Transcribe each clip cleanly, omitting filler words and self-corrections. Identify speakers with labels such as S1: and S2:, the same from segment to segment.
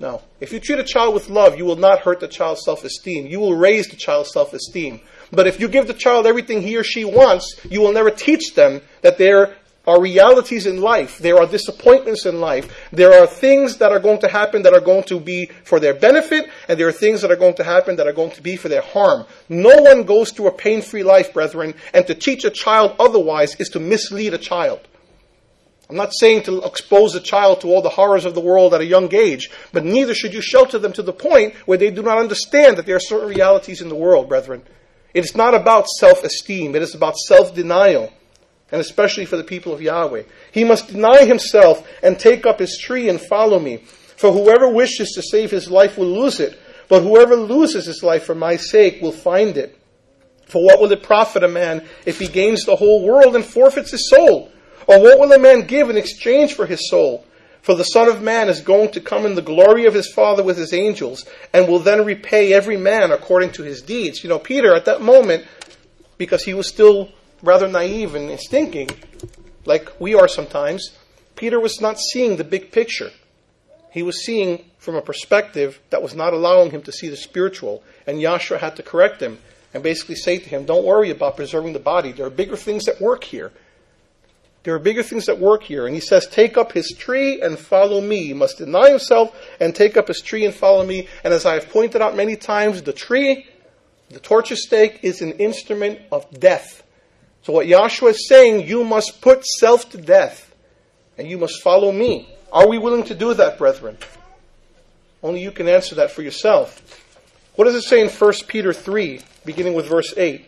S1: No. If you treat a child with love, you will not hurt the child's self-esteem. You will raise the child's self-esteem. But if you give the child everything he or she wants, you will never teach them that there are realities in life. There are disappointments in life. There are things that are going to happen that are going to be for their benefit, and there are things that are going to happen that are going to be for their harm. No one goes through a pain-free life, brethren, and to teach a child otherwise is to mislead a child. I'm not saying to expose a child to all the horrors of the world at a young age, but neither should you shelter them to the point where they do not understand that there are certain realities in the world, brethren. It is not about self-esteem. It is about self-denial, and especially for the people of Yahweh. He must deny himself and take up his tree and follow me. For whoever wishes to save his life will lose it, but whoever loses his life for my sake will find it. For what will it profit a man if he gains the whole world and forfeits his soul? Or what will a man give in exchange for his soul? For the Son of Man is going to come in the glory of his Father with his angels, and will then repay every man according to his deeds. You know, Peter, at that moment, because he was still rather naive and thinking, like we are sometimes, Peter was not seeing the big picture. He was seeing from a perspective that was not allowing him to see the spiritual. And Yahshua had to correct him and basically say to him, don't worry about preserving the body. There are bigger things at work here. There are bigger things at work here. And he says, take up his tree and follow me. He must deny himself and take up his tree and follow me. And as I have pointed out many times, the tree, the torture stake, is an instrument of death. So what Yahshua is saying, you must put self to death. And you must follow me. Are we willing to do that, brethren? Only you can answer that for yourself. What does it say in 1 Peter 3, beginning with verse 8?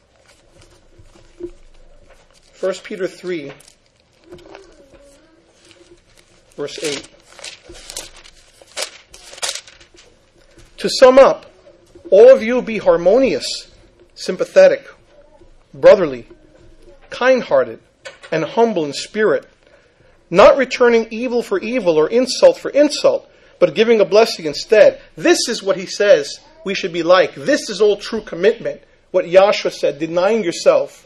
S1: 1 Peter 3, verse 8. To sum up, all of you be harmonious, sympathetic, brotherly, kind-hearted, and humble in spirit, not returning evil for evil or insult for insult, but giving a blessing instead. This is what he says we should be like. This is all true commitment. What Yahshua said, denying yourself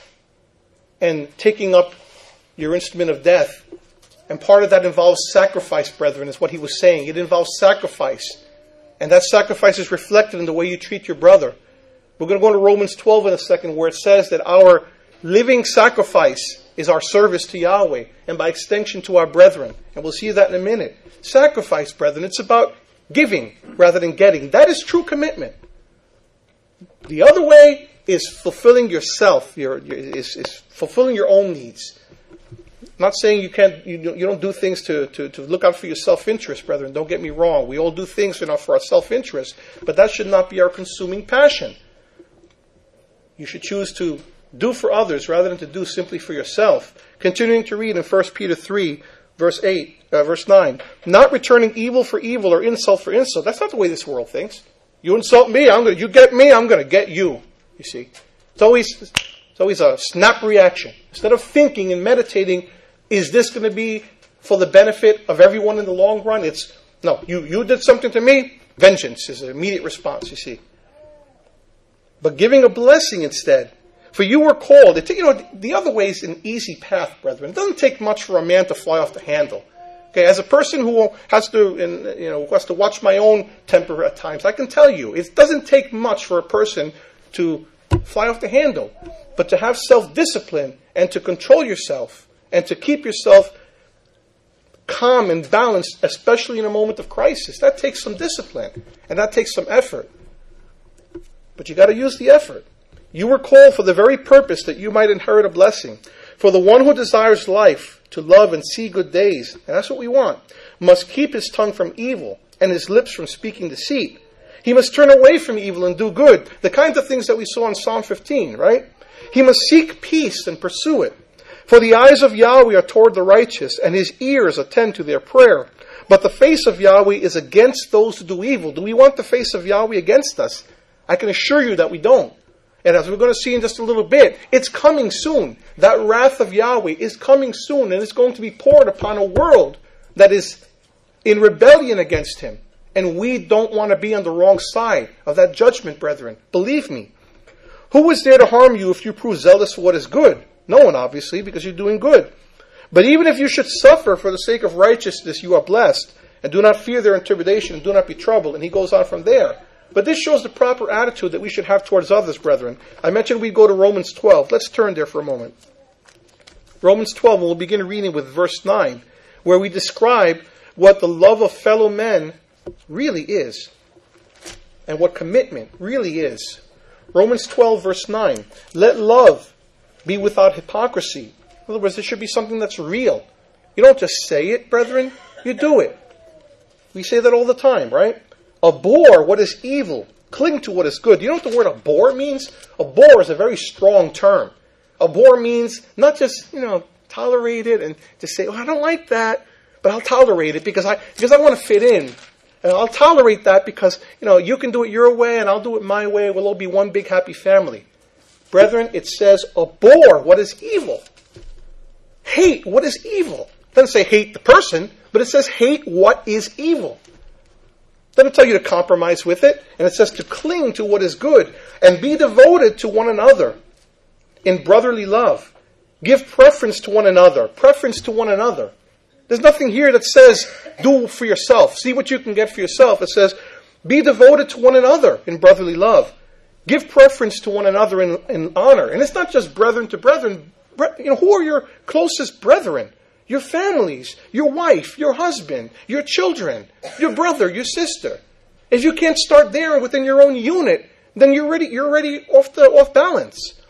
S1: and taking up your instrument of death. And part of that involves sacrifice, brethren, is what he was saying. It involves sacrifice. And that sacrifice is reflected in the way you treat your brother. We're going to go to Romans 12 in a second, where it says that our living sacrifice is our service to Yahweh, and by extension to our brethren. And we'll see that in a minute. Sacrifice, brethren, it's about giving rather than getting. That is true commitment. The other way is fulfilling yourself, is fulfilling your own needs. I'm not saying you don't do things to look out for your self-interest, brethren. Don't get me wrong. We all do things for our self-interest, but that should not be our consuming passion. You should choose to do for others rather than to do simply for yourself. Continuing to read in 1 Peter 3, verse 9. Not returning evil for evil or insult for insult. That's not the way this world thinks. You insult me, you get me, I'm going to get you. You see, it's always a snap reaction. Instead of thinking and meditating, is this going to be for the benefit of everyone in the long run? It's, no, you did something to me, vengeance is an immediate response, you see. But giving a blessing instead. For you were called. The other way is an easy path, brethren. It doesn't take much for a man to fly off the handle. Okay, as a person who has to watch my own temper at times, I can tell you, it doesn't take much for a person to fly off the handle. But to have self-discipline and to control yourself and to keep yourself calm and balanced, especially in a moment of crisis, that takes some discipline and that takes some effort. But you got to use the effort. You were called for the very purpose that you might inherit a blessing. For the one who desires life, to love and see good days, and that's what we want, must keep his tongue from evil and his lips from speaking deceit. He must turn away from evil and do good. The kinds of things that we saw in Psalm 15, right? He must seek peace and pursue it. For the eyes of Yahweh are toward the righteous, and his ears attend to their prayer. But the face of Yahweh is against those who do evil. Do we want the face of Yahweh against us? I can assure you that we don't. And as we're going to see in just a little bit, it's coming soon. That wrath of Yahweh is coming soon, and it's going to be poured upon a world that is in rebellion against him. And we don't want to be on the wrong side of that judgment, brethren. Believe me. Who is there to harm you if you prove zealous for what is good? No one, obviously, because you're doing good. But even if you should suffer for the sake of righteousness, you are blessed. And do not fear their intimidation, and do not be troubled. And he goes on from there. But this shows the proper attitude that we should have towards others, brethren. I mentioned we'd go to Romans 12. Let's turn there for a moment. Romans 12, and we'll begin reading with verse 9, where we describe what the love of fellow men really is, and what commitment really is. Romans 12, verse 9. Let love be without hypocrisy. In other words, it should be something that's real. You don't just say it, brethren. You do it. We say that all the time, right? Abhor what is evil. Cling to what is good. You know what the word abhor means? Abhor is a very strong term. Abhor means not just, tolerate it and just say, I don't like that, but I'll tolerate it because I want to fit in. And I'll tolerate that because, you can do it your way and I'll do it my way. We'll all be one big happy family. Brethren, it says, abhor what is evil. Hate what is evil. It doesn't say hate the person, but it says hate what is evil. It doesn't tell you to compromise with it. And it says to cling to what is good and be devoted to one another in brotherly love. Give preference to one another. Preference to one another. There's nothing here that says, do for yourself. See what you can get for yourself. It says, be devoted to one another in brotherly love. Give preference to one another in honor. And it's not just brethren to brethren. Who are your closest brethren? Your families, your wife, your husband, your children, your brother, your sister. If you can't start there within your own unit, then you're already off balance.